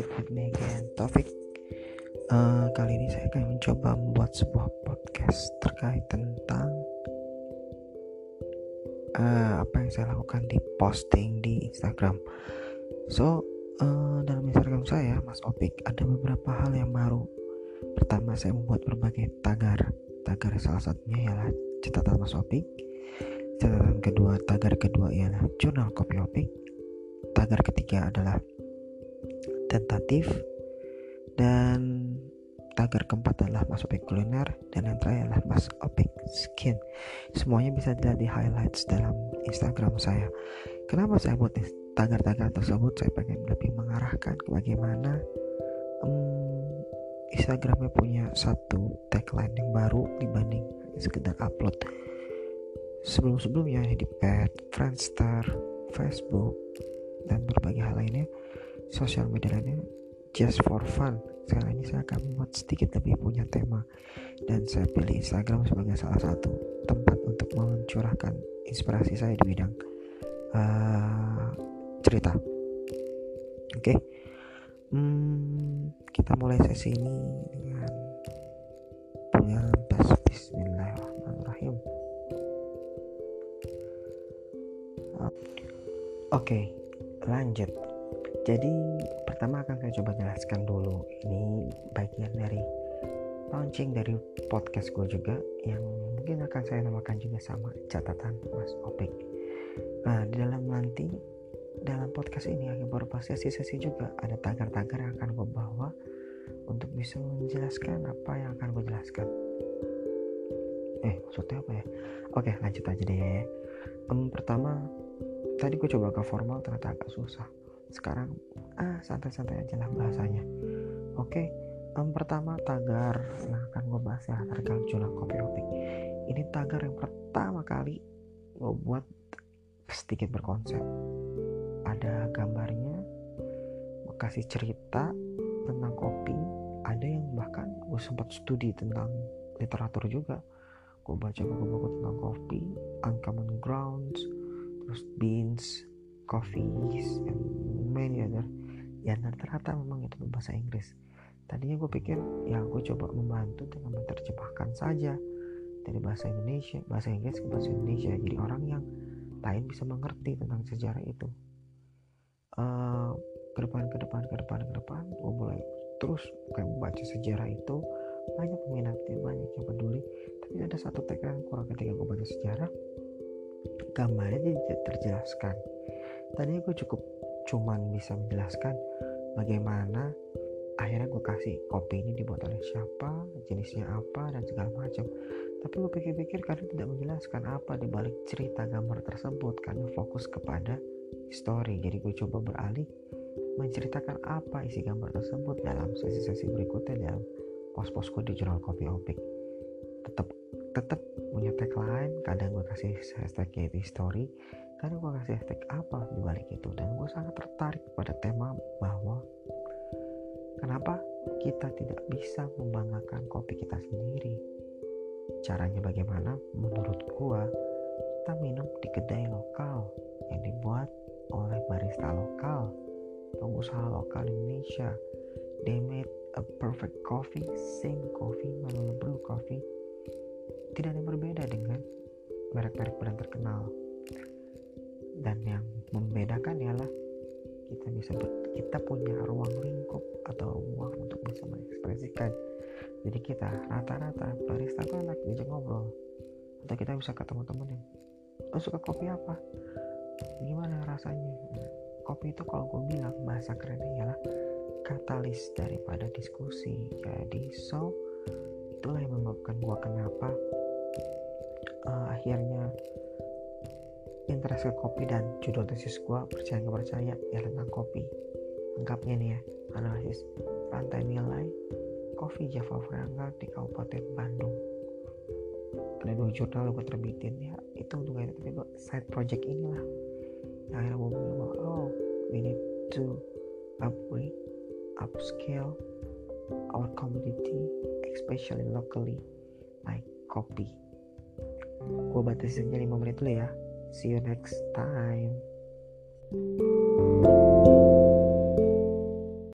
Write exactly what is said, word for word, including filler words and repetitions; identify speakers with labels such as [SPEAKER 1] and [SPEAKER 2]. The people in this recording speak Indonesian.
[SPEAKER 1] it with me again, Taufik. Uh, kali ini saya akan mencoba membuat sebuah podcast terkait tentang uh, apa yang saya lakukan di posting di Instagram. So, uh, dalam Instagram saya, Mas Opik, ada beberapa hal yang baru. Pertama, saya membuat berbagai tagar. Tagar salah satunya ialah catatan Mas Opik. Catatan kedua, tagar kedua ialah jurnal kopi Opik. Tagar ketiga adalah tentatif, dan tagar keempat adalah Mas Opik kuliner, dan yang terakhir adalah Mas Opik skin. Semuanya bisa dilihat di highlights dalam Instagram saya. Kenapa saya buat tagar-tagar tersebut? Saya pengen lebih mengarahkan ke bagaimana um, Instagramnya punya satu tagline yang baru dibanding sekedar upload. Sebelum-sebelumnya di Pet, Friendster, Facebook, dan berbagai hal lainnya, sosial media lainnya, just for fun. Sekarang ini saya akan membuat sedikit lebih punya tema, dan saya pilih Instagram sebagai salah satu tempat untuk mencurahkan inspirasi saya di bidang uh, cerita. Oke, okay? hmm, kita mulai sesi ini dengan punya tes. Bismillahirrahmanirrahim. Oke, okay, lanjut. Jadi pertama akan saya coba jelaskan dulu, ini bagian dari launching dari podcast gue juga, yang mungkin akan saya namakan juga sama catatan Mas Opik. Nah, di dalam nanti dalam podcast ini akan berupa sesi-sesi juga, ada tagar-tagar yang akan gue bawa untuk bisa menjelaskan apa yang akan gue jelaskan. Eh maksudnya apa ya? Oke, lanjut aja deh. um, Pertama, tadi gue coba ke formal, ternyata agak susah. Sekarang ah santai-santai aja lah bahasanya. Oke, um, pertama tagar yang akan gue bahas ya, tagar jurnal kopi Opik. Ini tagar yang pertama kali gue buat sedikit berkonsep. Ada gambarnya, gue kasih cerita tentang kopi. Ada yang bahkan gue sempat studi tentang literatur juga. Gue baca buku-buku tentang kopi, Uncommon Grounds, terus beans, coffees, and many other. Ya, dan ternyata memang itu berbahasa Inggris. Tadinya gue pikir ya gue coba membantu dengan menerjemahkan saja dari bahasa Indonesia, bahasa Inggris ke bahasa Indonesia, jadi orang yang lain bisa mengerti tentang sejarah itu. Uh, ke depan, ke depan, ke depan, ke depan, gue mulai terus kayak membaca sejarah itu. Banyak peminatnya, banyak yang peduli. Tapi ada satu tag yang kurang ketika gue baca sejarah, gambarnya tidak terjelaskan. Tadinya gue cukup cuman bisa menjelaskan bagaimana akhirnya gue kasih kopi ini dibuat oleh siapa, jenisnya apa, dan segala macam. Tapi gue pikir-pikir karena tidak menjelaskan apa dibalik cerita gambar tersebut, karena fokus kepada story. Jadi gue coba beralih menceritakan apa isi gambar tersebut dalam sesi-sesi berikutnya dalam post-post gue di jurnal kopi Opik. Tetap tetap punya tagline, kadang gue kasih hashtag yaitu story, kadang gue kasih hashtag apa di balik itu. Dan gue sangat tertarik pada tema bahwa kenapa kita tidak bisa membanggakan kopi kita sendiri. Caranya bagaimana? Menurut gue, kita minum di kedai lokal yang dibuat oleh barista lokal, pengusaha lokal Indonesia. They made a perfect coffee, same coffee, manual brew coffee. Tidak ada yang berbeda dengan merek-merek brand terkenal. Dan yang membedakan ialah kita bisa ber- kita punya ruang lingkup atau ruang untuk bisa mengekspresikan. Jadi kita rata-rata barista tuh enak diajak ngobrol, atau kita bisa ketemu temenin. Oh, suka kopi apa? Gimana rasanya? Nah, kopi itu kalau gue bilang bahasa kerennya ialah katalis daripada diskusi. Jadi so itulah yang menyebabkan gue kenapa uh, akhirnya interest ke kopi, dan judul tesis gue percaya nggak percaya ya tentang kopi. Lengkapnya nih ya, analisis rantai nilai kopi Java Vanguard di Kabupaten Bandung. Ada dua jurnal gue terbitin ya, itu untuk itu, tapi gue side project inilah yang akhirnya gue bilang bahwa oh we need to upgrade, upscale our community, especially locally, like kopi. Gue batasinnya lima menit dulu ya. See you next time.